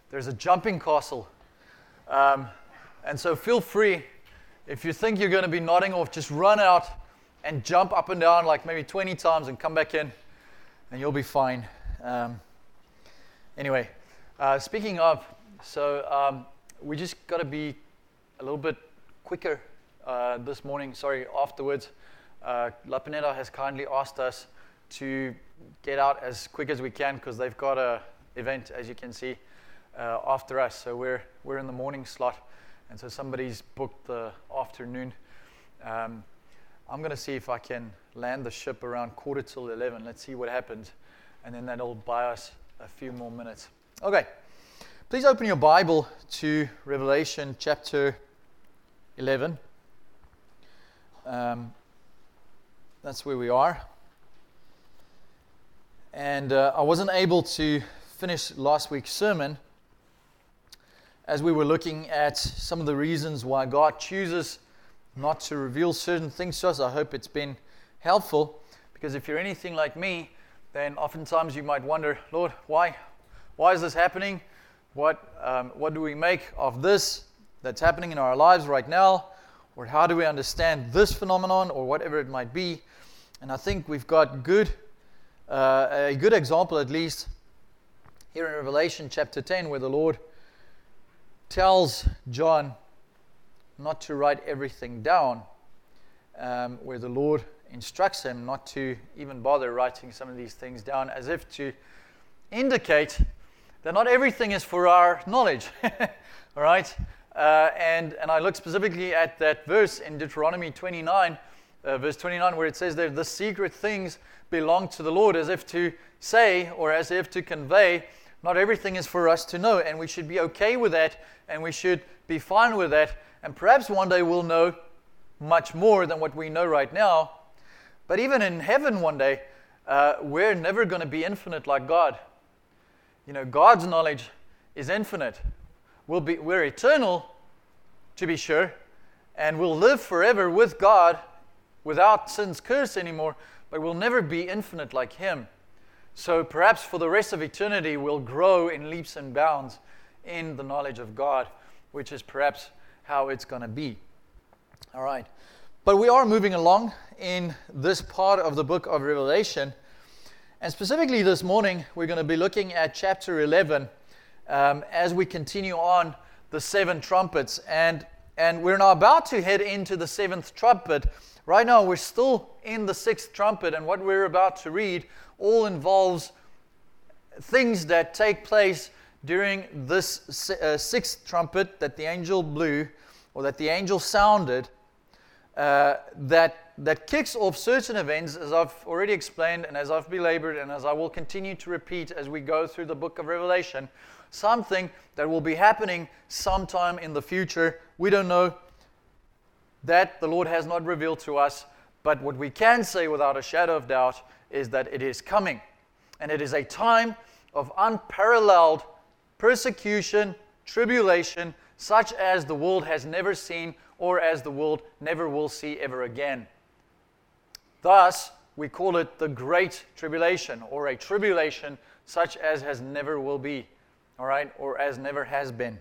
there's a jumping castle. And so feel free, if you think you're going to be nodding off, just run out and jump up and down like maybe 20 times and come back in, and you'll be fine. Anyway, speaking of, so we just got to be a little bit quicker this morning. Sorry, afterwards. La Pineda has kindly asked us to get out as quick as we can because they've got a event, as you can see, after us. So we're in the morning slot, and so somebody's booked the afternoon. I'm going to see if I can land the ship around 11:15. Let's see what happens, and then that'll buy us a few more minutes. Okay, please open your Bible to Revelation chapter 11. That's where we are. And I wasn't able to finish last week's sermon as we were looking at some of the reasons why God chooses not to reveal certain things to us. I hope it's been helpful, because if you're anything like me, then oftentimes you might wonder, Lord, why is this happening? What do we make of this that's happening in our lives right now? Or how do we understand this phenomenon, or whatever it might be? And I think we've got a good example, at least, here in Revelation chapter 10, where the Lord tells John not to write everything down, where the Lord instructs him not to even bother writing some of these things down, as if to indicate that not everything is for our knowledge. All right? And I look specifically at that verse in Deuteronomy 29, verse 29, where it says that the secret things belong to the Lord, as if to say, or as if to convey, not everything is for us to know, and we should be okay with that, and we should be fine with that, and perhaps one day we'll know much more than what we know right now. But even in heaven one day, we're never going to be infinite like God. You know, God's knowledge is infinite. We're eternal, to be sure, and we'll live forever with God without sin's curse anymore, but we'll never be infinite like Him. So perhaps for the rest of eternity, we'll grow in leaps and bounds in the knowledge of God, which is perhaps how it's going to be. All right. But we are moving along in this part of the book of Revelation. And specifically this morning, we're going to be looking at chapter 11 as we continue on the seven trumpets. And we're now about to head into the seventh trumpet. Right now, we're still in the sixth trumpet, and what we're about to read all involves things that take place during this sixth trumpet that the angel blew, or that the angel sounded, that kicks off certain events, as I've already explained, and as I've belabored, and as I will continue to repeat as we go through the book of Revelation, something that will be happening sometime in the future. We don't know. That the Lord has not revealed to us, but what we can say without a shadow of doubt is that it is coming. And it is a time of unparalleled persecution, tribulation, such as the world has never seen, or as the world never will see ever again. Thus, we call it the Great Tribulation, or a tribulation such as has never will be, all right, or as never has been.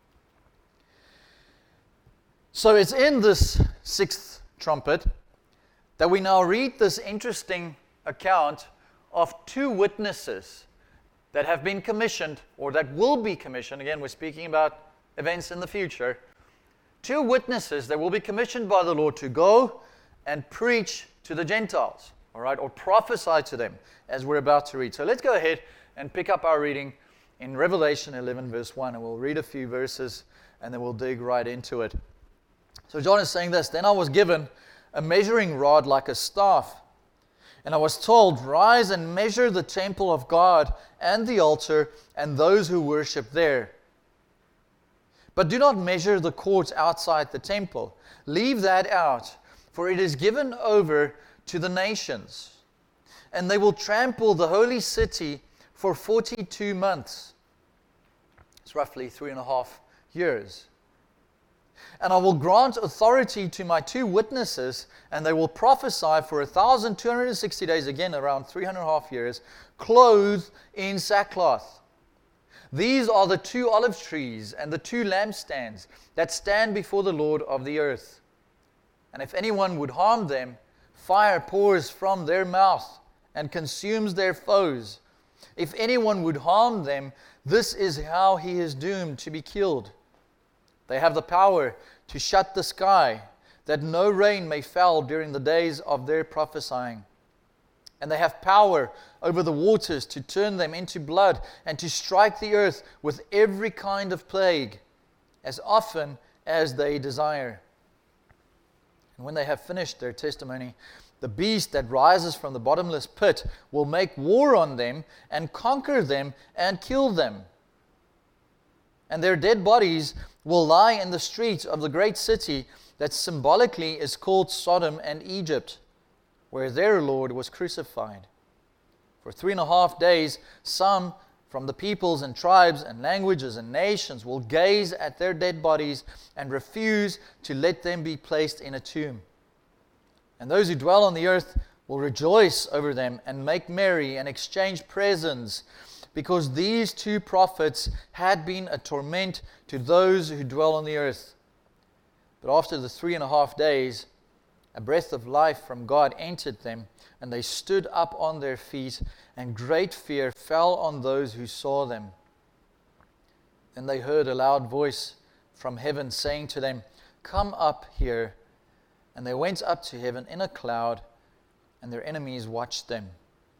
So it's in this sixth trumpet that we now read this interesting account of two witnesses that have been commissioned, or that will be commissioned. Again, we're speaking about events in the future. Two witnesses that will be commissioned by the Lord to go and preach to the Gentiles, all right, or prophesy to them, as we're about to read. So let's go ahead and pick up our reading in Revelation 11, verse 1, and we'll read a few verses, and then we'll dig right into it. So John is saying this: "Then I was given a measuring rod like a staff, and I was told, 'Rise and measure the temple of God and the altar and those who worship there. But do not measure the courts outside the temple. Leave that out, for it is given over to the nations, and they will trample the holy city for 42 months.'" It's roughly 3.5 years. "And I will grant authority to my two witnesses, and they will prophesy for 1,260 days," again around 3.5 years, "clothed in sackcloth. These are the 2 olive trees and the 2 lampstands that stand before the Lord of the earth. And if anyone would harm them, fire pours from their mouth and consumes their foes. If anyone would harm them, this is how he is doomed to be killed. They have the power to shut the sky, that no rain may fall during the days of their prophesying. And they have power over the waters to turn them into blood and to strike the earth with every kind of plague, as often as they desire. And when they have finished their testimony, the beast that rises from the bottomless pit will make war on them and conquer them and kill them. And their dead bodies will lie in the streets of the great city that symbolically is called Sodom and Egypt, where their Lord was crucified. For 3.5 days, some from the peoples and tribes and languages and nations will gaze at their dead bodies and refuse to let them be placed in a tomb. And those who dwell on the earth will rejoice over them and make merry and exchange presents, because these 2 prophets had been a torment to those who dwell on the earth. But after the 3.5 days, a breath of life from God entered them, and they stood up on their feet, and great fear fell on those who saw them. Then they heard a loud voice from heaven saying to them, "Come up here." And they went up to heaven in a cloud, and their enemies watched them.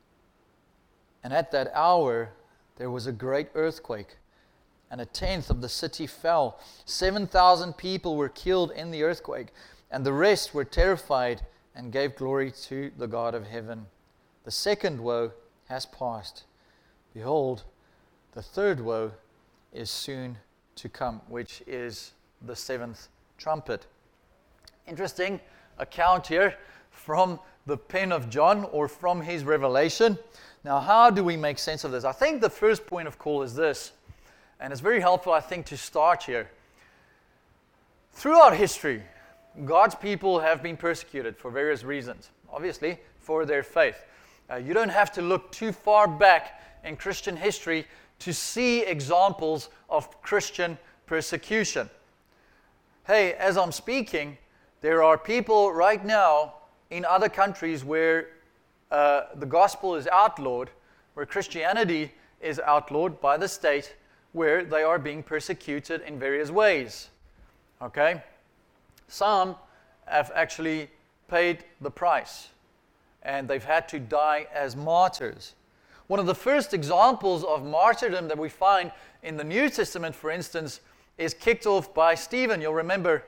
And at that hour there was a great earthquake, and 1/10 of the city fell. 7,000 people were killed in the earthquake, and the rest were terrified and gave glory to the God of heaven. The second woe has passed. Behold, the third woe is soon to come, which is the 7th trumpet. Interesting account here from the pen of John, or from his revelation. Now, how do we make sense of this? I think the first point of call is this, and it's very helpful, I think, to start here. Throughout history, God's people have been persecuted for various reasons. Obviously, for their faith. You don't have to look too far back in Christian history to see examples of Christian persecution. Hey, as I'm speaking, there are people right now in other countries where the gospel is outlawed, where Christianity is outlawed by the state, where they are being persecuted in various ways. Okay? Some have actually paid the price, and they've had to die as martyrs. One of the first examples of martyrdom that we find in the New Testament, for instance, is kicked off by Stephen. You'll remember.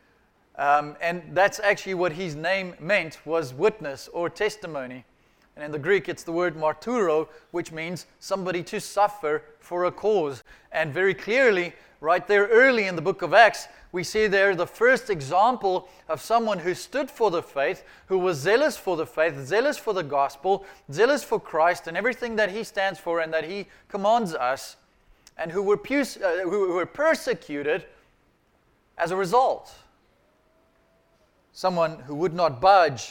And that's actually what his name meant, was witness or testimony. And in the Greek, it's the word marturo, which means somebody to suffer for a cause. And very clearly, right there early in the book of Acts, we see there the first example of someone who stood for the faith, who was zealous for the faith, zealous for the gospel, zealous for Christ and everything that he stands for and that he commands us, and who were persecuted as a result. Someone who would not budge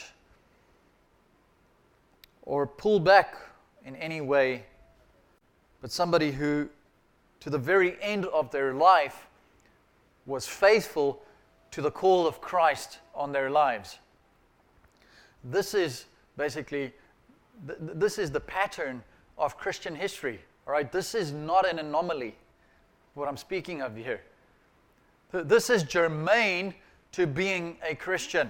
or pull back in any way, but somebody who, to the very end of their life, was faithful to the call of Christ on their lives. This is basically, this is the pattern of Christian history. All right, this is not an anomaly, what I'm speaking of here. This is germane to being a Christian.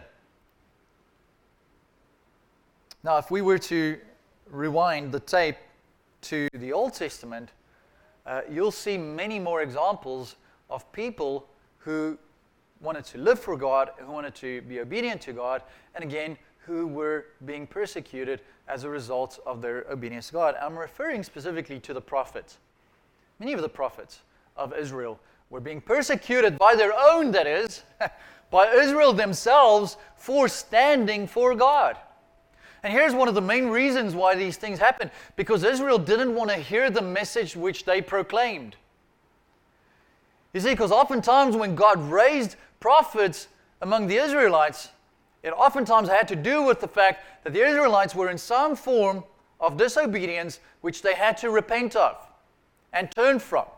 Now, if we were to rewind the tape to the Old Testament, you'll see many more examples of people who wanted to live for God, who wanted to be obedient to God, and again, who were being persecuted as a result of their obedience to God. I'm referring specifically to the prophets. Many of the prophets of Israel were being persecuted by their own, that is, by Israel themselves, for standing for God. And here's one of the main reasons why these things happened, because Israel didn't want to hear the message which they proclaimed. You see, because oftentimes when God raised prophets among the Israelites, it oftentimes had to do with the fact that the Israelites were in some form of disobedience which they had to repent of and turn from.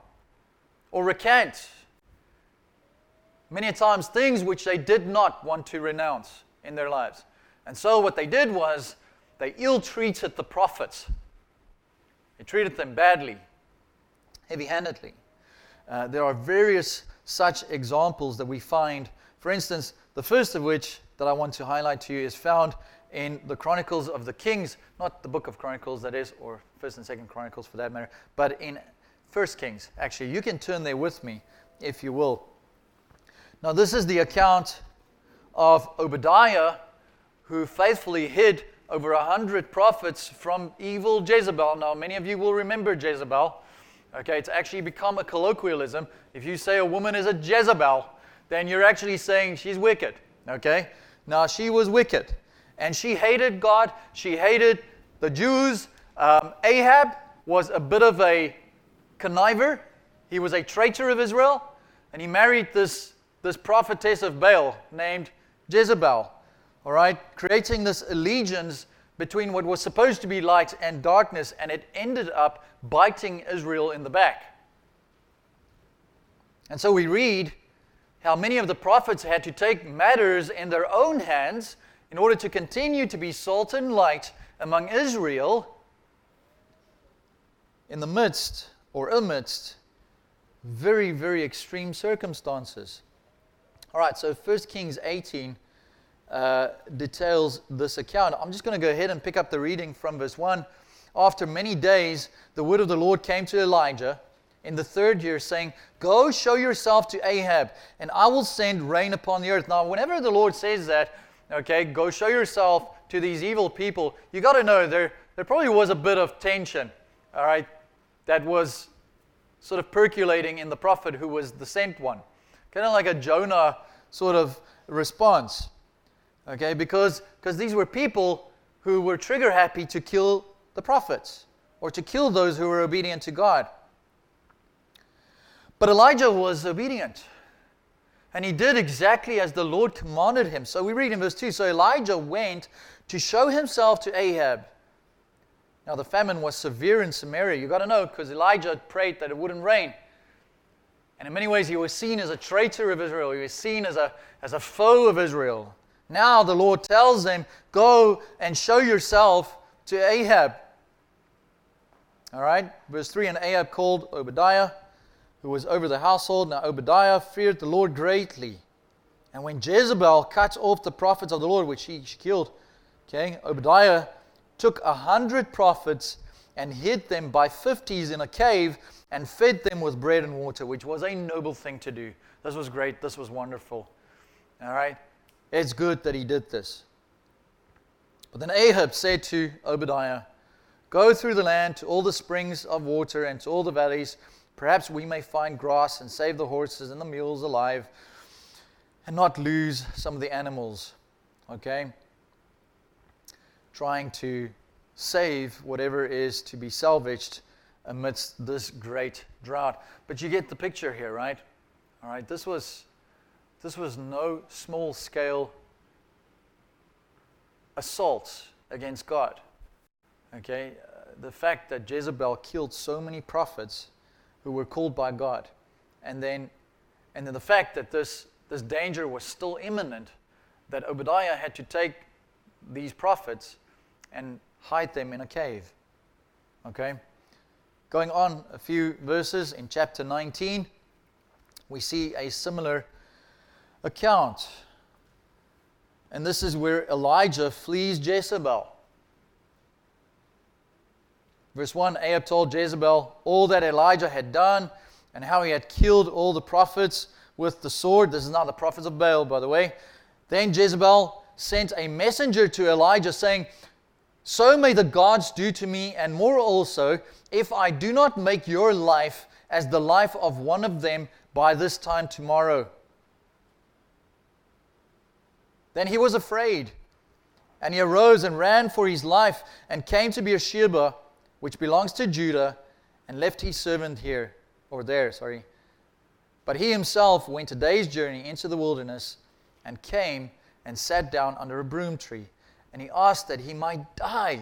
or recant. Many times things which they did not want to renounce in their lives. And so what they did was they ill-treated the prophets. They treated them badly, heavy-handedly. There are various such examples that we find. For instance, the first of which that I want to highlight to you is found in the Chronicles of the Kings, not the book of Chronicles, that is, or 1st and 2nd Chronicles for that matter, but in 1st Kings. Actually, you can turn there with me, if you will. Now, this is the account of Obadiah, who faithfully hid over 100 prophets from evil Jezebel. Now, many of you will remember Jezebel. Okay, it's actually become a colloquialism. If you say a woman is a Jezebel, then you're actually saying she's wicked. Okay? Now, she was wicked. And she hated God. She hated the Jews. Ahab was a bit of a conniver. He was a traitor of Israel. And he married this prophetess of Baal named Jezebel. All right? Creating this allegiance between what was supposed to be light and darkness. And it ended up biting Israel in the back. And so we read how many of the prophets had to take matters in their own hands in order to continue to be salt and light among Israel in the midst or amidst very, very extreme circumstances. All right, so 1 Kings 18 details this account. I'm just going to go ahead and pick up the reading from verse 1. After many days, the word of the Lord came to Elijah in the 3rd year, saying, "Go show yourself to Ahab, and I will send rain upon the earth." Now, whenever the Lord says that, okay, go show yourself to these evil people, you got to know there probably was a bit of tension, all right, that was sort of percolating in the prophet who was the sent one. Kind of like a Jonah sort of response, okay, because these were people who were trigger happy to kill the prophets or to kill those who were obedient to God. But Elijah was obedient. And he did exactly as the Lord commanded him. So we read in verse 2, so Elijah went to show himself to Ahab. Now the famine was severe in Samaria. You got to know, because Elijah prayed that it wouldn't rain. And in many ways he was seen as a traitor of Israel. He was seen as a foe of Israel. Now the Lord tells him, go and show yourself to Ahab. All right, verse 3, and Ahab called Obadiah, who was over the household. Now Obadiah feared the Lord greatly. And when Jezebel cut off the prophets of the Lord, which she killed, okay, Obadiah took 100 prophets and hid them by 50s in a cave and fed them with bread and water, which was a noble thing to do. This was great. This was wonderful. All right? It's good that he did this. But then Ahab said to Obadiah, go through the land to all the springs of water and to all the valleys. Perhaps we may find grass and save the horses and the mules alive and not lose some of the animals. Okay? Trying to save whatever is to be salvaged amidst this great drought. But you get the picture here, right? All right, this was no small scale assault against God. Okay? The fact that Jezebel killed so many prophets who were called by God, and then the fact that this danger was still imminent, that Obadiah had to take these prophets and hide them in a cave. Okay? Going on a few verses in chapter 19, we see a similar account. And this is where Elijah flees Jezebel. Verse 1, Ahab told Jezebel all that Elijah had done and how he had killed all the prophets with the sword. This is not the prophets of Baal, by the way. Then Jezebel sent a messenger to Elijah saying, so may the gods do to me and more also, if I do not make your life as the life of one of them by this time tomorrow. Then he was afraid, and he arose and ran for his life and came to Beersheba, which belongs to Judah, and left his servant here, or there, sorry. But he himself went a day's journey into the wilderness and came and sat down under a broom tree. And he asked that he might die,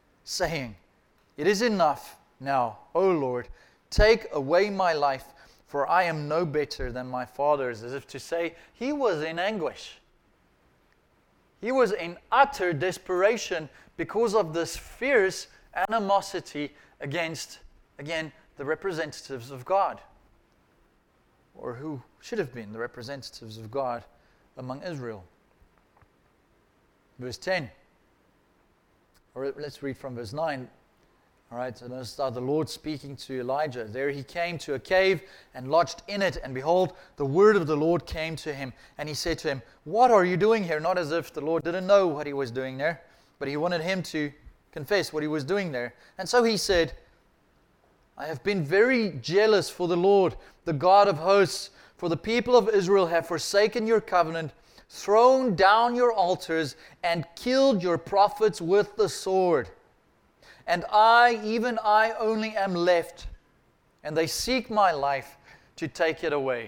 saying, it is enough now, O Lord, take away my life, for I am no better than my fathers," as if to say, he was in anguish. He was in utter desperation because of this fierce animosity against, again, the representatives of God, or who should have been the representatives of God among Israel. Verse 10, or let's read from verse 9. All right, so notice the Lord speaking to Elijah. "There he came to a cave and lodged in it, and behold, the word of the Lord came to him. And he said to him, 'What are you doing here?'" Not as if the Lord didn't know what he was doing there, but he wanted him to confess what he was doing there. And so he said, "I have been very jealous for the Lord, the God of hosts, for the people of Israel have forsaken your covenant, thrown down your altars, and killed your prophets with the sword. And I, even I only am left, and they seek my life to take it away."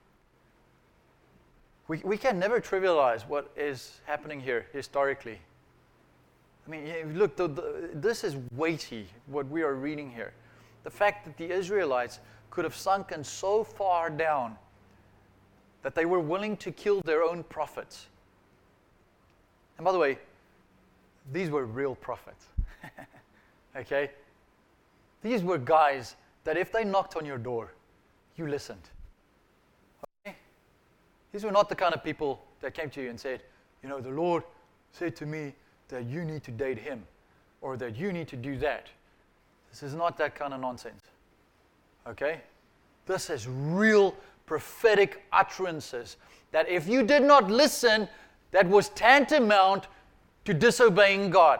We can never trivialize what is happening here historically. I mean, look, this is weighty, what we are reading here. The fact that the Israelites could have sunken so far down that they were willing to kill their own prophets. And by the way, these were real prophets. Okay? These were guys that if they knocked on your door, you listened. Okay? These were not the kind of people that came to you and said, "You know, the Lord said to me that you need to date him, or that you need to do that." This is not that kind of nonsense. Okay? This is real prophetic utterances that if you did not listen, that was tantamount to disobeying God.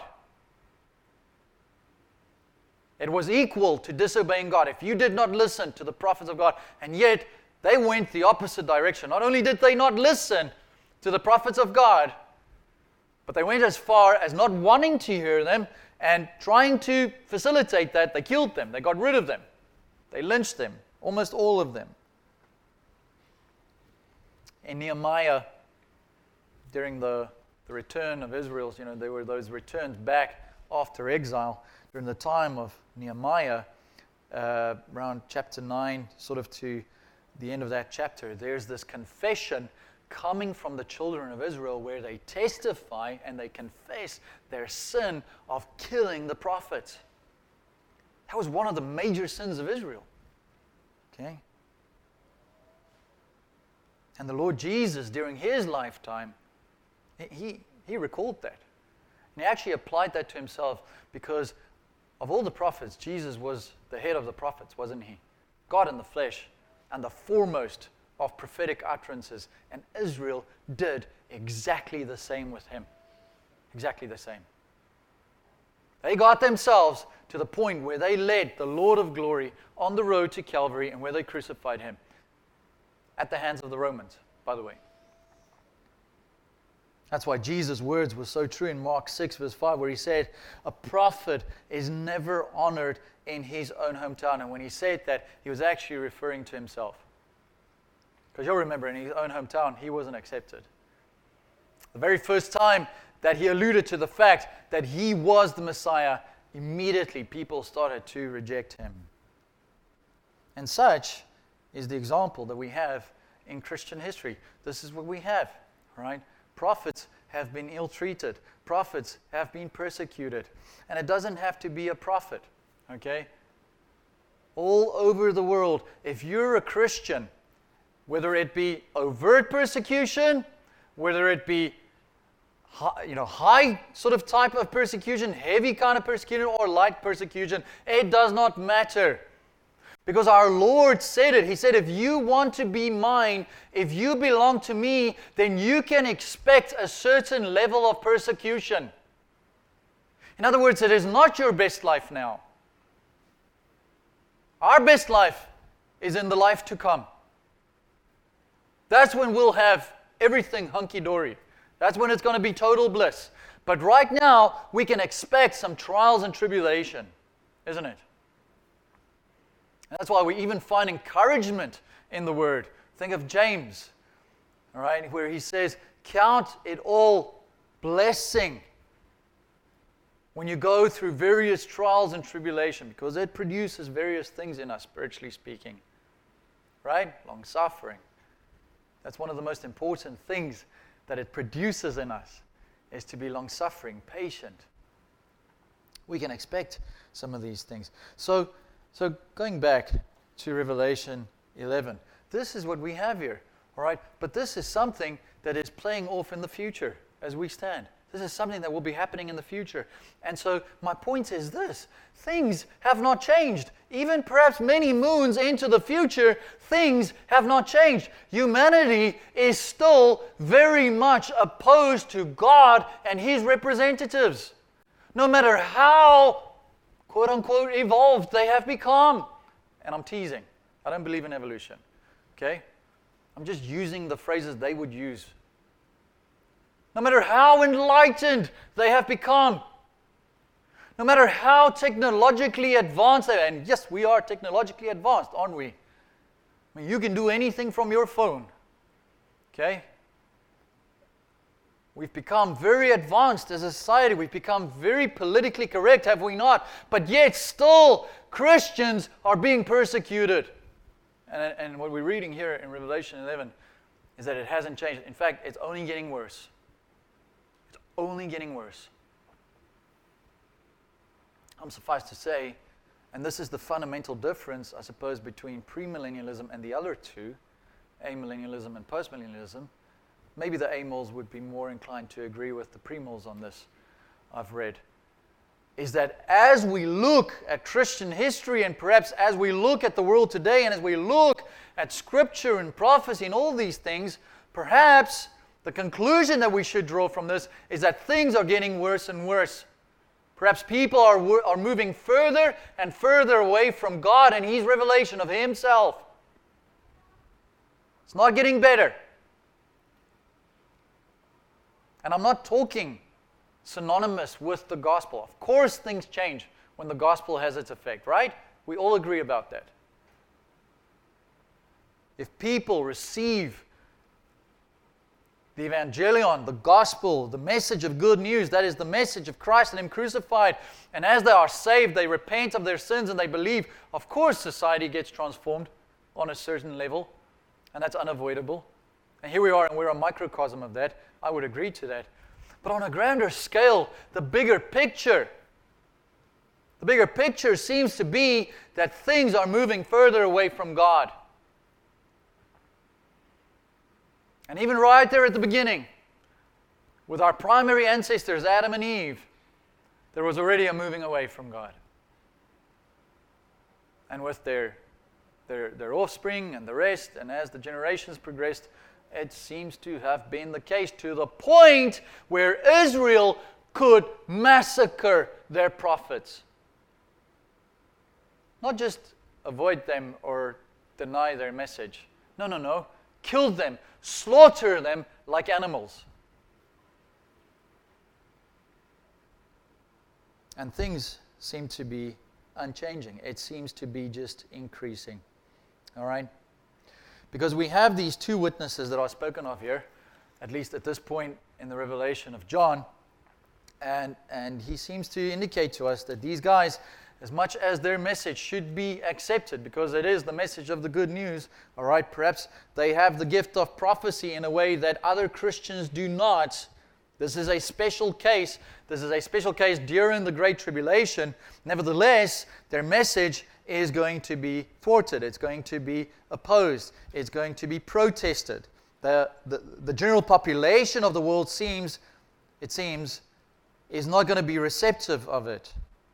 It was equal to disobeying God if you did not listen to the prophets of God. And yet, they went the opposite direction. Not only did they not listen to the prophets of God, but they went as far as not wanting to hear them and trying to facilitate that. They killed them. They got rid of them. They lynched them, almost all of them. In Nehemiah, during the return of Israel, you know, there were those returns back after exile. During the time of Nehemiah, around chapter 9, sort of to the end of that chapter, there's this confession coming from the children of Israel where they testify and they confess their sin of killing the prophets. That was one of the major sins of Israel. Okay? And the Lord Jesus, during his lifetime, he recalled that. And he actually applied that to himself because of all the prophets, Jesus was the head of the prophets, wasn't he? God in the flesh and the foremost of prophetic utterances. And Israel did exactly the same with him. Exactly the same. They got themselves to the point where they led the Lord of glory on the road to Calvary and where they crucified him. At the hands of the Romans, by the way. That's why Jesus' words were so true in Mark 6, verse 5, where he said, "A prophet is never honored in his own hometown." And when he said that, he was actually referring to himself. Because you'll remember, in his own hometown, he wasn't accepted. The very first time that he alluded to the fact that he was the Messiah, immediately people started to reject him. And such is the example that we have in Christian history. This is what we have, right? Prophets have been ill-treated. Prophets have been persecuted. And it doesn't have to be a prophet, okay? All over the world, if you're a Christian, whether it be overt persecution, whether it be high sort of type of persecution, heavy kind of persecution, or light persecution, it does not matter. Because our Lord said it. He said, if you want to be mine, if you belong to me, then you can expect a certain level of persecution. In other words, it is not your best life now. Our best life is in the life to come. That's when we'll have everything hunky-dory. That's when it's going to be total bliss. But right now, we can expect some trials and tribulation, isn't it? And that's why we even find encouragement in the Word. Think of James, all right, where he says, count it all blessing when you go through various trials and tribulation, because it produces various things in us, spiritually speaking. right? Long-suffering. That's one of the most important things that it produces in us, is to be long-suffering, patient. We can expect some of these things. So going back to Revelation 11, this is what we have here, all right? But this is something that is playing off in the future as we stand. This is something that will be happening in the future. And so my point is this: things have not changed. Even perhaps many moons into the future, things have not changed. Humanity is still very much opposed to God and His representatives, no matter how, quote unquote, evolved they have become. And I'm teasing. I don't believe in evolution. Okay? I'm just using the phrases they would use. No matter how enlightened they have become, no matter how technologically advanced they are, and yes, we are technologically advanced, aren't we? I mean, you can do anything from your phone. Okay? We've become very advanced as a society. We've become very politically correct, have we not? But yet still, Christians are being persecuted. And what we're reading here in Revelation 11 is that it hasn't changed. In fact, it's only getting worse. It's only getting worse. I'm suffice to say, and this is the fundamental difference, I suppose, between premillennialism and the other two, amillennialism and postmillennialism. Maybe the amills would be more inclined to agree with the premills on this, I've read, is that as we look at Christian history, and perhaps as we look at the world today, and as we look at Scripture and prophecy and all these things, perhaps the conclusion that we should draw from this is that things are getting worse and worse. Perhaps people are moving further and further away from God and His revelation of Himself. It's not getting better. And I'm not talking synonymous with the gospel. Of course things change when the gospel has its effect, right? We all agree about that. If people receive the evangelion, the gospel, the message of good news, that is the message of Christ and Him crucified, and as they are saved, they repent of their sins and they believe, of course society gets transformed on a certain level, and that's unavoidable. And here we are, and we're a microcosm of that. I would agree to that. But on a grander scale, the bigger picture seems to be that things are moving further away from God. And even right there at the beginning, with our primary ancestors, Adam and Eve, there was already a moving away from God. And with their offspring and the rest, and as the generations progressed, it seems to have been the case to the point where Israel could massacre their prophets. Not just avoid them or deny their message. No. Kill them, slaughter them like animals. And things seem to be unchanging. It seems to be just increasing. All right? Because we have these two witnesses that are spoken of here, at least at this point in the revelation of John, and he seems to indicate to us that these guys, as much as their message should be accepted, because it is the message of the good news, all right, perhaps they have the gift of prophecy in a way that other Christians do not. This is a special case. This is a special case during the Great Tribulation. Nevertheless, their message is going to be thwarted. It's going to be opposed. It's going to be protested. The general population of the world seems, is not going to be receptive of it.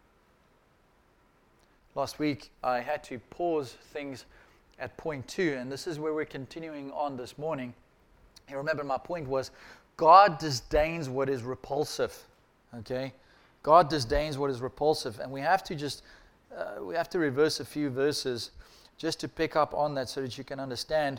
Last week, I had to pause things at point 2, and this is where we're continuing on this morning. You remember my point was, God disdains what is repulsive. Okay? God disdains what is repulsive, and we have to reverse a few verses just to pick up on that so that you can understand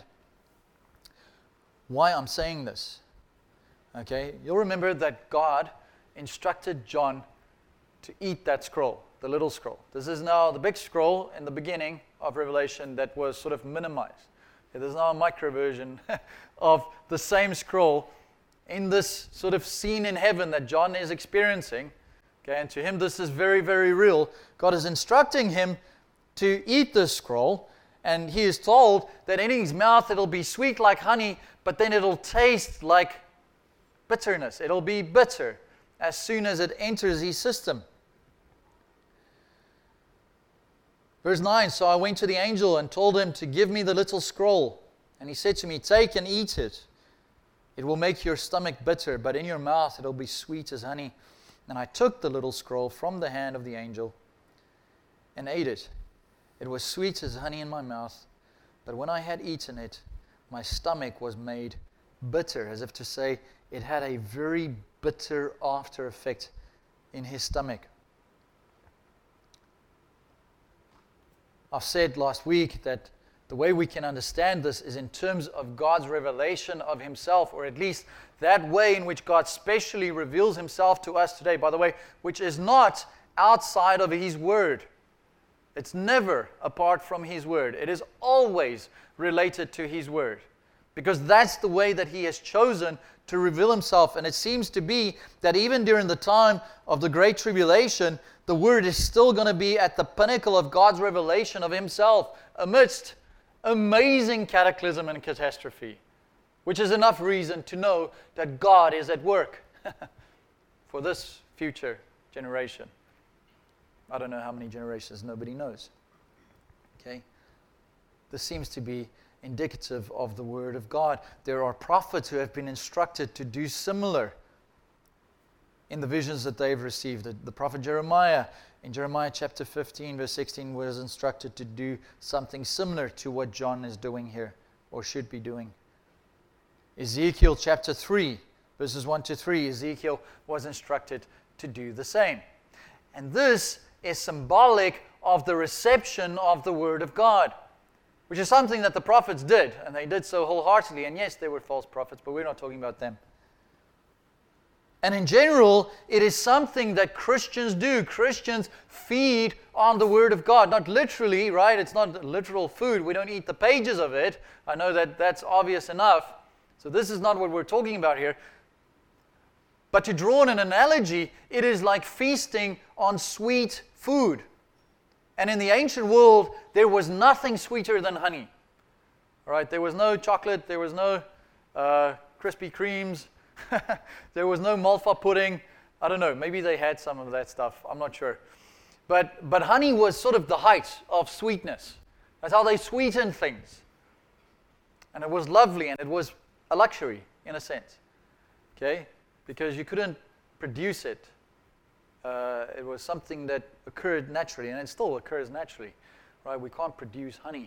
why I'm saying this. Okay? You'll remember that God instructed John to eat that scroll, the little scroll. This is now the big scroll in the beginning of Revelation that was sort of minimized. There's now a micro version of the same scroll in this sort of scene in heaven that John is experiencing. Okay, and to him this is very, very real. God is instructing him to eat this scroll, And he is told that in his mouth it'll be sweet like honey, but then it'll taste like bitterness. It'll be bitter as soon as it enters his system. Verse 9, so I went to the angel and told him to give me the little scroll. And he said to me, take and eat it. It will make your stomach bitter, but in your mouth it will be sweet as honey. And I took the little scroll from the hand of the angel and ate it. It was sweet as honey in my mouth, but when I had eaten it, my stomach was made bitter, as if to say it had a very bitter after effect in his stomach. I've said last week that the way we can understand this is in terms of God's revelation of himself, or at least that way in which God specially reveals himself to us today, by the way, which is not outside of his word. It's never apart from his word. It is always related to his word, because that's the way that he has chosen to reveal himself. And it seems to be that even during the time of the Great Tribulation, the word is still going to be at the pinnacle of God's revelation of himself amidst amazing cataclysm and catastrophe, which is enough reason to know that God is at work for this future generation. I don't know how many generations, nobody knows. Okay? This seems to be indicative of the Word of God. There are prophets who have been instructed to do similar in the visions that they've received. The prophet Jeremiah, in Jeremiah chapter 15, verse 16, was instructed to do something similar to what John is doing here, or should be doing. Ezekiel chapter 3, verses 1 to 3, Ezekiel was instructed to do the same. And this is symbolic of the reception of the Word of God, which is something that the prophets did, and they did so wholeheartedly. And yes, they were false prophets, but we're not talking about them. And in general, it is something that Christians do. Christians feed on the Word of God. Not literally, right? It's not literal food. We don't eat the pages of it. I know that that's obvious enough. So this is not what we're talking about here. But to draw an analogy, it is like feasting on sweet food. And in the ancient world, there was nothing sweeter than honey. All right? There was no chocolate. There was no Krispy Kremes. There was no Malva pudding. I don't know. Maybe they had some of that stuff. I'm not sure. But honey was sort of the height of sweetness. That's how they sweetened things. And it was lovely, and it was a luxury in a sense. Okay? Because you couldn't produce it. It was something that occurred naturally, and it still occurs naturally. Right? We can't produce honey.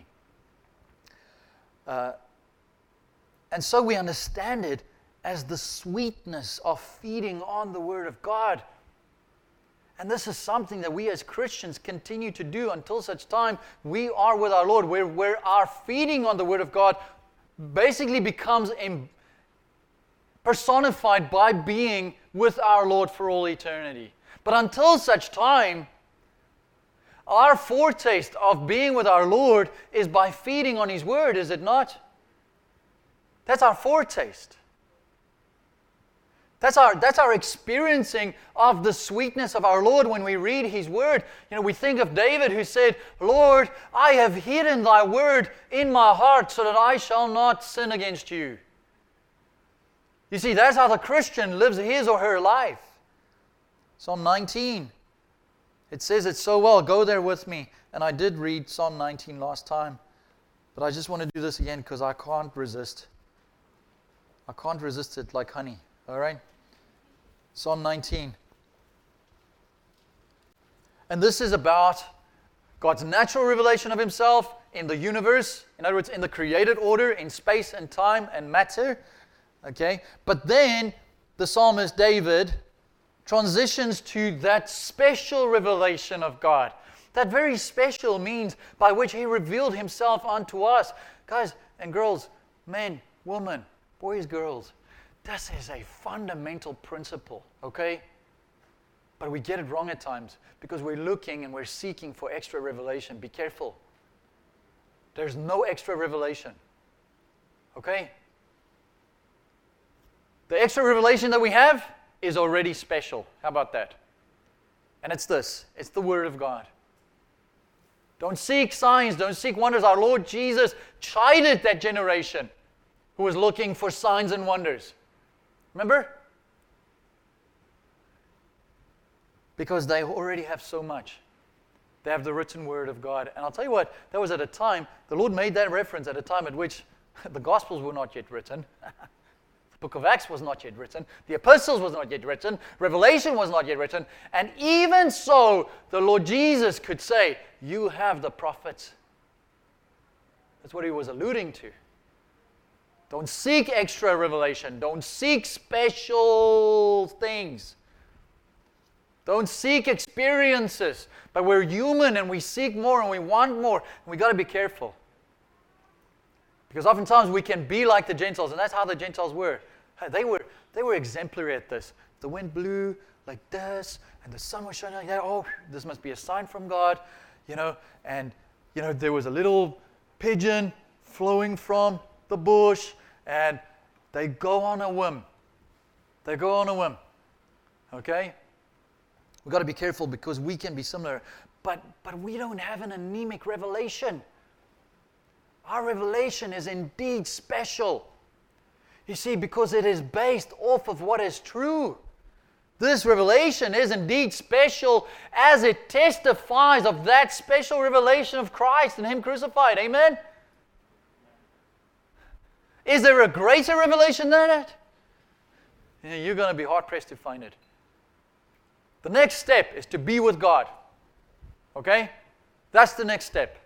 And so we understand it as the sweetness of feeding on the Word of God. And this is something that we as Christians continue to do until such time we are with our Lord, where our feeding on the Word of God basically becomes personified by being with our Lord for all eternity. But until such time, our foretaste of being with our Lord is by feeding on His Word, is it not? That's our foretaste. That's our experiencing of the sweetness of our Lord when we read His Word. You know, we think of David who said, Lord, I have hidden Thy Word in my heart so that I shall not sin against You. You see, that's how the Christian lives his or her life. Psalm 19. It says it so well. Go there with me. And I did read Psalm 19 last time. But I just want to do this again because I can't resist. I can't resist it like honey. All right? Psalm 19. And this is about God's natural revelation of Himself in the universe. In other words, in the created order, in space and time and matter. Okay? But then the psalmist David transitions to that special revelation of God. That very special means by which He revealed Himself unto us. Guys and girls, men, women, boys, girls. This is a fundamental principle, okay? But we get it wrong at times because we're looking and we're seeking for extra revelation. Be careful. There's no extra revelation, okay? The extra revelation that we have is already special. How about that? And it's this. It's the Word of God. Don't seek signs. Don't seek wonders. Our Lord Jesus chided that generation who was looking for signs and wonders. Remember? Because they already have so much. They have the written word of God. And I'll tell you what, that was at a time, the Lord made that reference at a time at which the Gospels were not yet written. The book of Acts was not yet written. The epistles was not yet written. Revelation was not yet written. And even so, the Lord Jesus could say, you have the prophets. That's what he was alluding to. Don't seek extra revelation. Don't seek special things. Don't seek experiences. But we're human and we seek more and we want more. And we got to be careful. Because oftentimes we can be like the Gentiles, and that's how the Gentiles were. They were exemplary at this. The wind blew like this, and the sun was shining like that. Oh, this must be a sign from God, And there was a little pigeon flowing from the bush, and they go on a whim. Okay? We've got to be careful because we can be similar, but we don't have an anemic revelation. Our revelation is indeed special. You see, because it is based off of what is true. This revelation is indeed special as it testifies of that special revelation of Christ and Him crucified. Amen? Is there a greater revelation than that? You're going to be hard-pressed to find it. The next step is to be with God. Okay? That's the next step.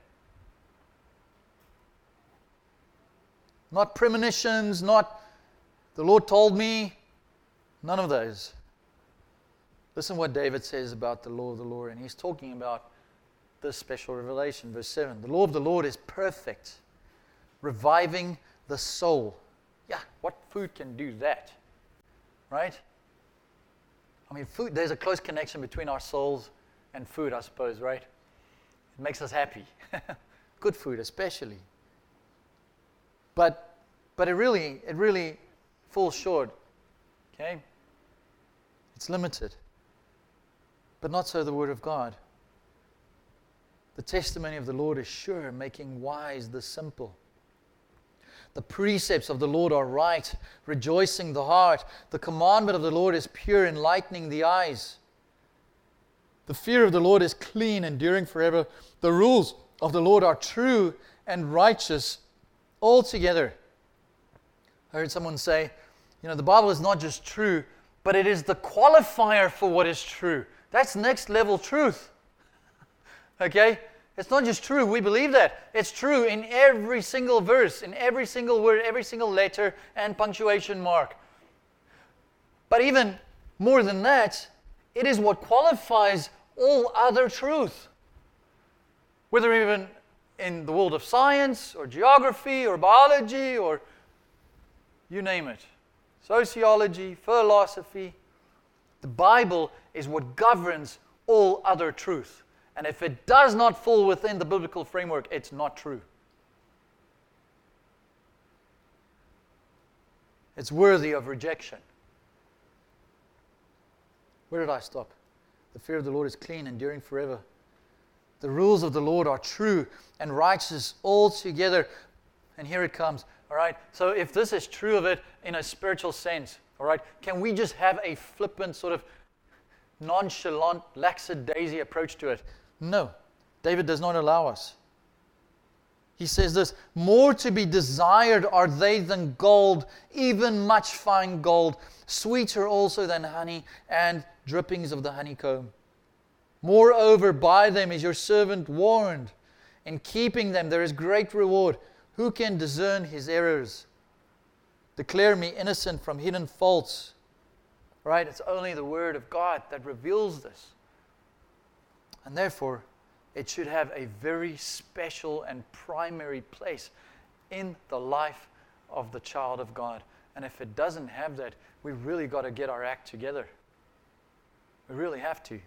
Not premonitions, not the Lord told me, none of those. Listen what David says about the law of the Lord, and he's talking about this special revelation. Verse 7, the law of the Lord is perfect, reviving the soul. Yeah, what food can do that? Right? I mean, food, there's a close connection between our souls and food, I suppose, right? It makes us happy. Good food especially. But it really falls short. Okay? It's limited. But not so the Word of God. The testimony of the Lord is sure, making wise the simple. The precepts of the Lord are right, rejoicing the heart. The commandment of the Lord is pure, enlightening the eyes. The fear of the Lord is clean, enduring forever. The rules of the Lord are true and righteous altogether. I heard someone say, the Bible is not just true, but it is the qualifier for what is true. That's next level truth. Okay? It's not just true, we believe that. It's true in every single verse, in every single word, every single letter and punctuation mark. But even more than that, it is what qualifies all other truth. Whether even in the world of science or geography or biology or you name it. Sociology, philosophy. The Bible is what governs all other truth. And if it does not fall within the biblical framework, it's not true. It's worthy of rejection. Where did I stop? The fear of the Lord is clean, enduring forever. The rules of the Lord are true and righteous altogether. And here it comes. All right, so if this is true of it in a spiritual sense, all right, can we just have a flippant sort of nonchalant, lackadaisy approach to it? No, David does not allow us. He says this, more to be desired are they than gold, even much fine gold, sweeter also than honey and drippings of the honeycomb. Moreover, by them is your servant warned. In keeping them there is great reward. Who can discern his errors? Declare me innocent from hidden faults. Right? It's only the Word of God that reveals this. And therefore, it should have a very special and primary place in the life of the child of God. And if it doesn't have that, we really got to get our act together. We really have to.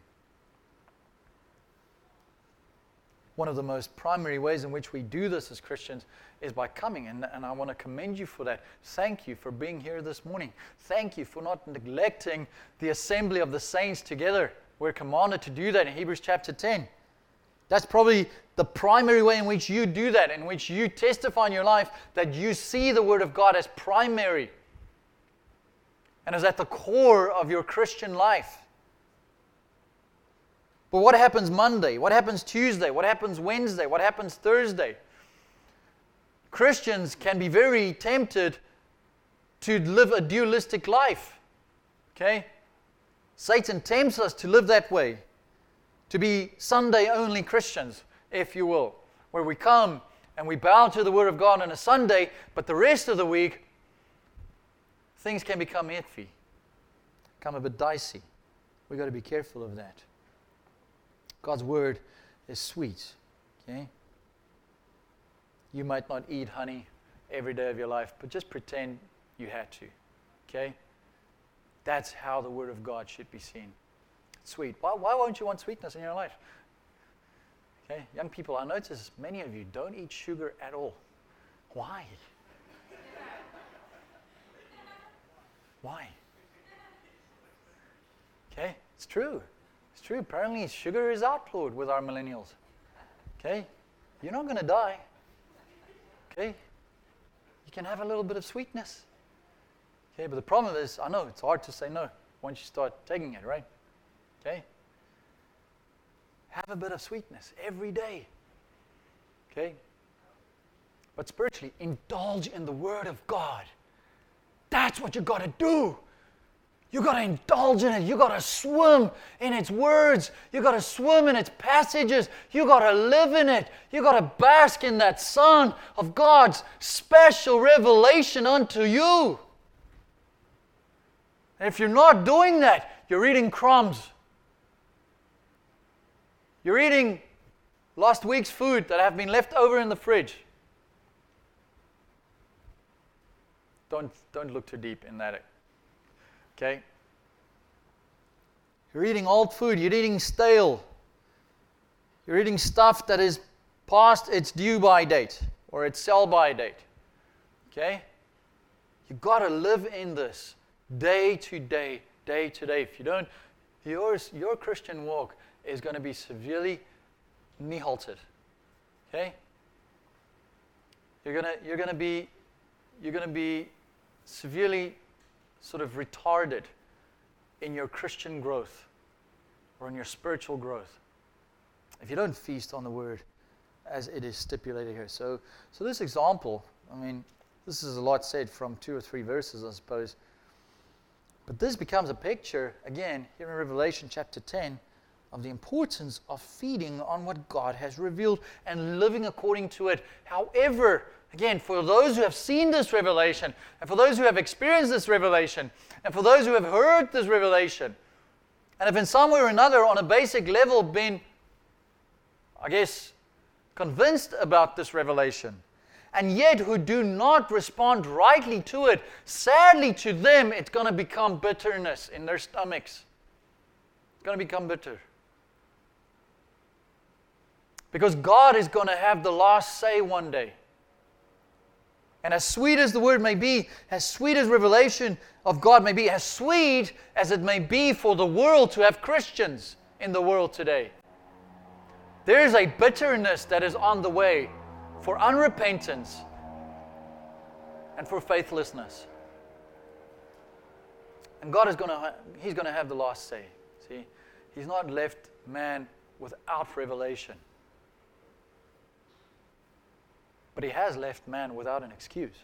One of the most primary ways in which we do this as Christians is by coming, and I want to commend you for that. Thank you for being here this morning. Thank you for not neglecting the assembly of the saints together. We're commanded to do that in Hebrews chapter 10. That's probably the primary way in which you do that, in which you testify in your life that you see the Word of God as primary and is at the core of your Christian life. But what happens Monday? What happens Tuesday? What happens Wednesday? What happens Thursday? Christians can be very tempted to live a dualistic life. Okay? Satan tempts us to live that way, to be Sunday-only Christians, if you will, where we come and we bow to the Word of God on a Sunday, but the rest of the week, things can become iffy, become a bit dicey. We've got to be careful of that. God's Word is sweet. Okay? You might not eat honey every day of your life, but just pretend you had to. Okay? That's how the Word of God should be seen. It's sweet. Why won't you want sweetness in your life? Okay? Young people, I notice many of you don't eat sugar at all. Why? Why? Okay? It's true. It's true. Apparently, sugar is outlawed with our millennials. Okay? You're not going to die. Okay? You can have a little bit of sweetness. Okay, but the problem is, I know it's hard to say no once you start taking it, right? Okay? Have a bit of sweetness every day. Okay? But spiritually, indulge in the Word of God. That's what you got to do. You got to indulge in it. You got to swim in its words. You got to swim in its passages. You got to live in it. You got to bask in that sun of God's special revelation unto you. And if you're not doing that, you're eating crumbs. You're eating last week's food that have been left over in the fridge. Don't look too deep in that. Okay? You're eating old food. You're eating stale. You're eating stuff that is past its due-by date or its sell-by date. Okay? You've got to live in this day to day, day to day. If you don't, your Christian walk is going to be severely knee-halted. Okay? You're going to be severely sort of retarded in your Christian growth or in your spiritual growth if you don't feast on the Word as it is stipulated here. So this example, I mean, this is a lot said from 2 or 3 verses, I suppose. But this becomes a picture, again, here in Revelation chapter 10, of the importance of feeding on what God has revealed and living according to it. However, again, for those who have seen this revelation, and for those who have experienced this revelation, and for those who have heard this revelation, and have in some way or another on a basic level been, I guess, convinced about this revelation, and yet who do not respond rightly to it, sadly to them, it's going to become bitterness in their stomachs. It's going to become bitter. Because God is going to have the last say one day. And as sweet as the Word may be, as sweet as revelation of God may be, as sweet as it may be for the world to have Christians in the world today, there is a bitterness that is on the way for unrepentance and for faithlessness. And God is He's going to have the last say. See, He's not left man without revelation. But He has left man without an excuse.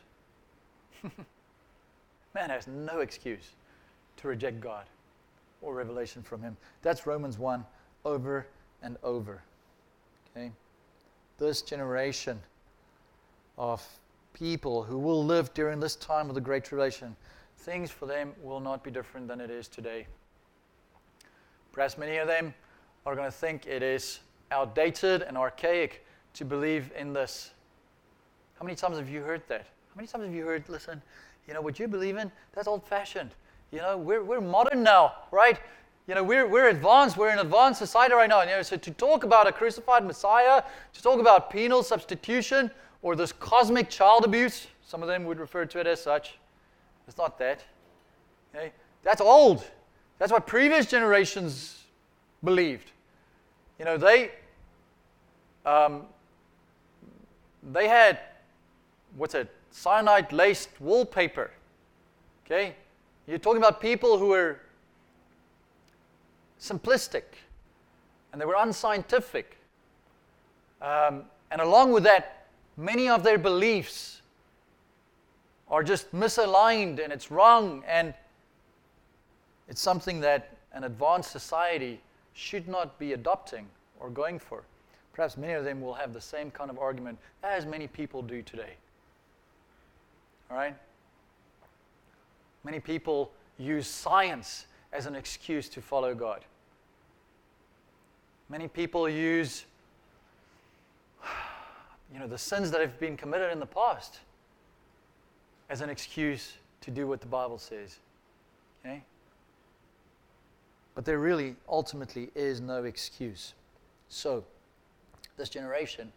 Man has no excuse to reject God or revelation from Him. That's Romans 1 over and over. Okay? This generation of people who will live during this time of the Great Tribulation, things for them will not be different than it is today. Perhaps many of them are going to think it is outdated and archaic to believe in this. How many times have you heard that? How many times have you heard, listen, what you believe in, that's old-fashioned. We're modern now, right? We're advanced. We're an advanced society right now. So to talk about a crucified Messiah, to talk about penal substitution, or this cosmic child abuse, some of them would refer to it as such. It's not that. Okay? That's old. That's what previous generations believed. They had, cyanide-laced wallpaper. Okay? You're talking about people who were simplistic, and they were unscientific. And along with that, many of their beliefs are just misaligned, and it's wrong, and it's something that an advanced society should not be adopting or going for. Perhaps many of them will have the same kind of argument as many people do today. All right? Many people use science as an excuse to follow God. Many people use, the sins that have been committed in the past as an excuse to do what the Bible says. Okay? But there really, ultimately, is no excuse. So, this generation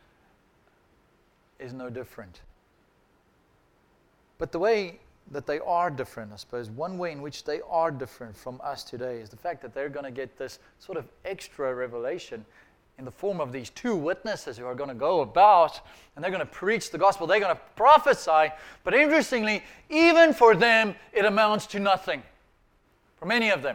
is no different. But the way that they are different, I suppose, one way in which they are different from us today is the fact that they're going to get this sort of extra revelation in the form of these two witnesses who are going to go about and they're going to preach the gospel. They're going to prophesy. But interestingly, even for them, it amounts to nothing. For many of them.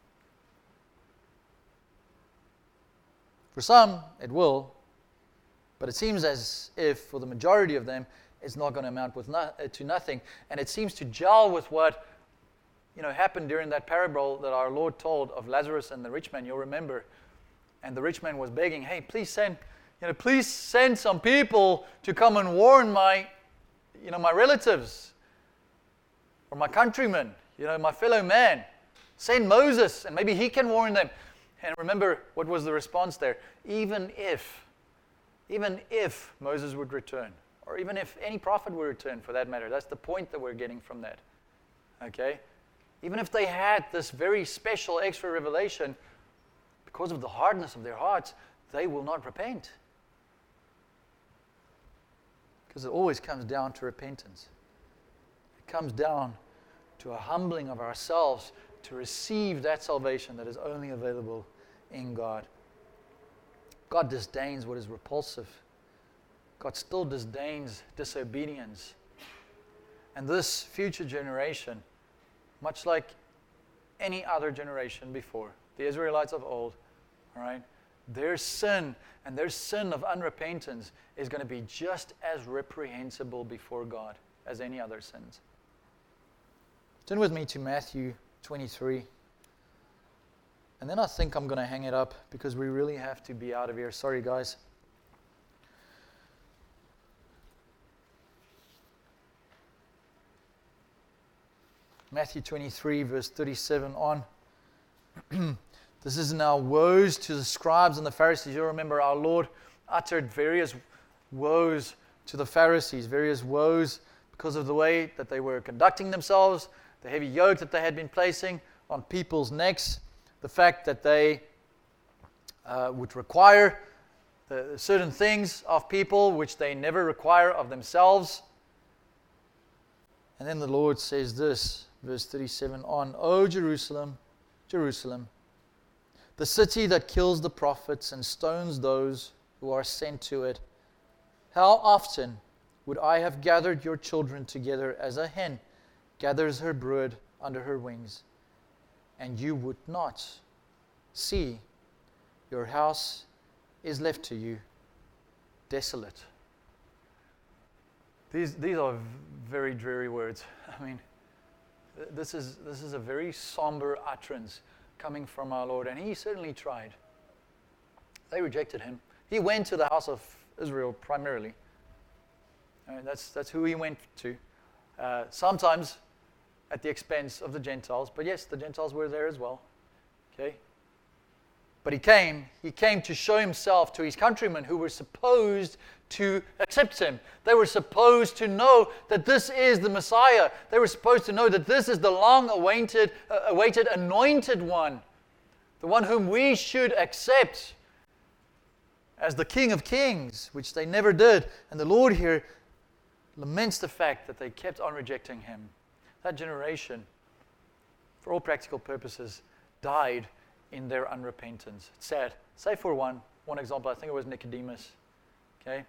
For some, it will. But it seems as if, for the majority of them, it's not going to amount to nothing. And it seems to gel with what happened during that parable that our Lord told of Lazarus and the rich man. You'll remember. And the rich man was begging, hey, please send some people to come and warn my relatives or my countrymen, my fellow man. Send Moses, and maybe he can warn them. And remember, what was the response there? Even if Moses would return, or even if any prophet would return for that matter, that's the point that we're getting from that. Okay? Even if they had this very special extra revelation, because of the hardness of their hearts, they will not repent. Because it always comes down to repentance. It comes down to a humbling of ourselves to receive that salvation that is only available in God. God disdains what is repulsive. God still disdains disobedience. And this future generation, much like any other generation before, the Israelites of old, all right, their sin and their sin of unrepentance is going to be just as reprehensible before God as any other sins. Turn with me to Matthew 23. And then I think I'm going to hang it up because we really have to be out of here. Sorry, guys. Matthew 23, verse 37 on. This is now woes to the scribes and the Pharisees. You'll remember our Lord uttered various woes to the Pharisees, various woes because of the way that they were conducting themselves, the heavy yoke that they had been placing on people's necks, the fact that they would require certain things of people which they never require of themselves. And then the Lord says this, verse 37 on, O Jerusalem, Jerusalem, the city that kills the prophets and stones those who are sent to it, how often would I have gathered your children together as a hen gathers her brood under her wings, and you would not. See, your house is left to you desolate. These are very dreary words. I mean, this is a very somber utterance coming from our Lord, and he certainly tried. They rejected him. He went to the house of Israel primarily. That's who he went to. Sometimes at the expense of the Gentiles, but yes, the Gentiles were there as well. Okay? But he came to show himself to his countrymen who were supposed to accept him. They were supposed to know that this is the Messiah. They were supposed to know that this is the long-awaited anointed one, the one whom we should accept as the King of Kings, which they never did. And the Lord here laments the fact that they kept on rejecting him. That generation, for all practical purposes, died in their unrepentance. It's sad. Save for one one example, I think it was Nicodemus. Okay?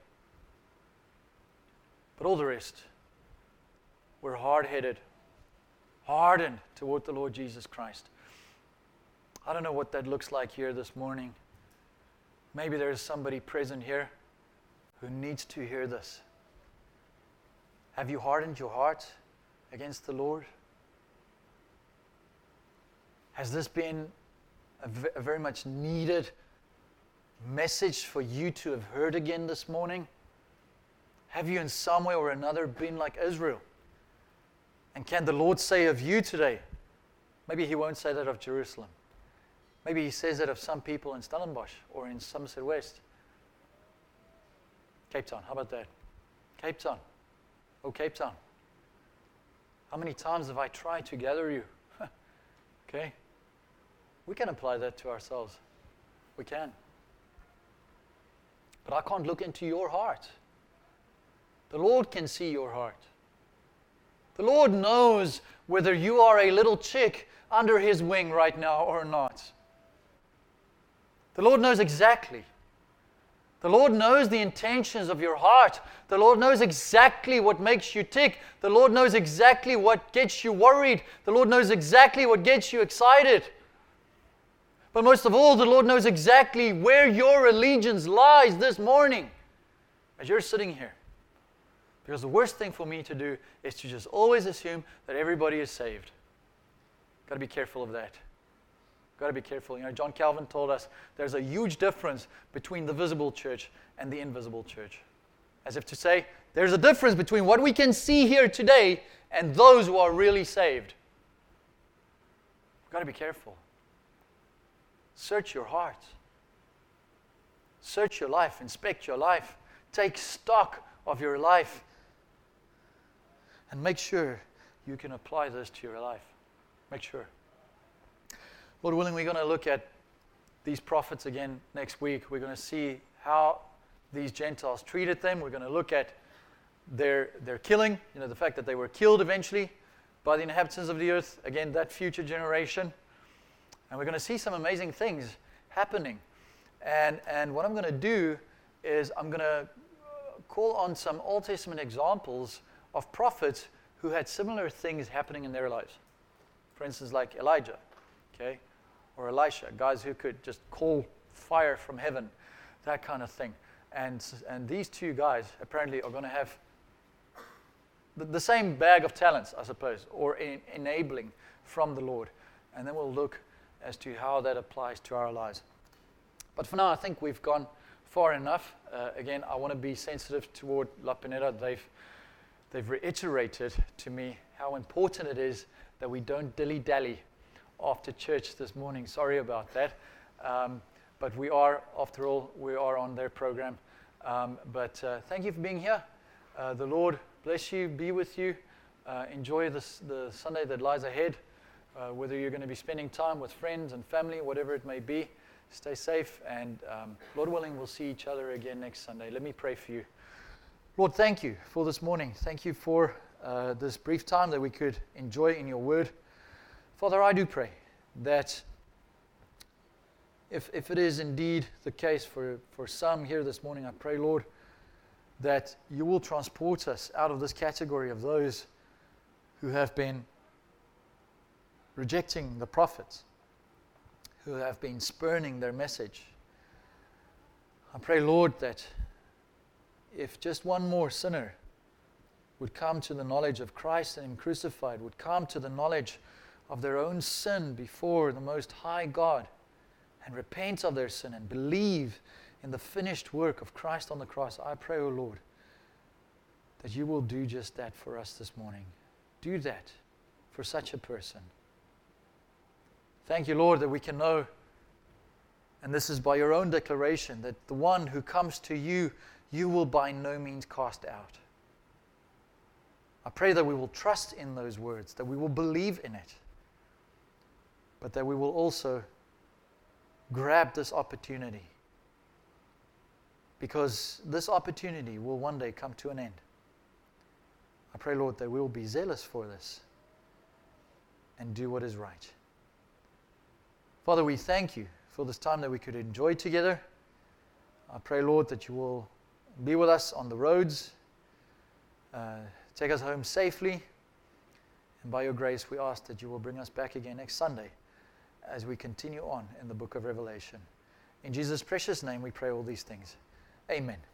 But all the rest were hard-headed, hardened toward the Lord Jesus Christ. I don't know what that looks like here this morning. Maybe there's somebody present here who needs to hear this. Have you hardened your heart against the Lord? Has this been a very much needed message for you to have heard again this morning? Have you in some way or another been like Israel? And can the Lord say of you today, maybe He won't say that of Jerusalem. Maybe He says that of some people in Stellenbosch or in Somerset West. Cape Town, how about that? Cape Town. Oh, Cape Town. How many times have I tried to gather you? Okay? We can apply that to ourselves. We can. But I can't look into your heart. The Lord can see your heart. The Lord knows whether you are a little chick under His wing right now or not. The Lord knows exactly. The Lord knows the intentions of your heart. The Lord knows exactly what makes you tick. The Lord knows exactly what gets you worried. The Lord knows exactly what gets you excited. But most of all, the Lord knows exactly where your allegiance lies this morning as you're sitting here. Because the worst thing for me to do is to just always assume that everybody is saved. Got to be careful of that. Got to be careful. You know, John Calvin told us there's a huge difference between the visible church and the invisible church. As if to say, there's a difference between what we can see here today and those who are really saved. Got to be careful. Search your heart. Search your life. Inspect your life. Take stock of your life. And make sure you can apply this to your life. Make sure. Lord willing, we're going to look at these prophets again next week. We're going to see how these Gentiles treated them. We're going to look at their killing, the fact that they were killed eventually by the inhabitants of the earth. Again, that future generation. And we're going to see some amazing things happening. And what I'm going to do is I'm going to call on some Old Testament examples of prophets who had similar things happening in their lives. For instance, like Elijah, okay, or Elisha, guys who could just call fire from heaven, that kind of thing. And these two guys apparently are going to have the same bag of talents, I suppose, or enabling from the Lord. And then we'll look as to how that applies to our lives. But for now, I think we've gone far enough. Again, I want to be sensitive toward La Pineda. They've reiterated to me how important it is that we don't dilly-dally after church this morning. Sorry about that. But we are, after all, we are on their program. But thank you for being here. The Lord bless you, be with you. Enjoy the Sunday that lies ahead. Whether you're going to be spending time with friends and family, whatever it may be, stay safe. And Lord willing, we'll see each other again next Sunday. Let me pray for you. Lord, thank you for this morning. Thank you for this brief time that we could enjoy in your word. Father, I do pray that if it is indeed the case for some here this morning, I pray, Lord, that you will transport us out of this category of those who have been rejecting the prophets, who have been spurning their message. I pray, Lord, that if just one more sinner would come to the knowledge of Christ and Him crucified, would come to the knowledge of their own sin before the Most High God, and repent of their sin and believe in the finished work of Christ on the cross, I pray, O Lord, that you will do just that for us this morning. Do that for such a person. Thank you, Lord, that we can know, and this is by your own declaration, that the one who comes to you, you will by no means cast out. I pray that we will trust in those words, that we will believe in it, but that we will also grab this opportunity, because this opportunity will one day come to an end. I pray, Lord, that we will be zealous for this and do what is right. Father, we thank you for this time that we could enjoy together. I pray, Lord, that you will be with us on the roads, take us home safely, and by your grace we ask that you will bring us back again next Sunday as we continue on in the book of Revelation. In Jesus' precious name we pray all these things. Amen.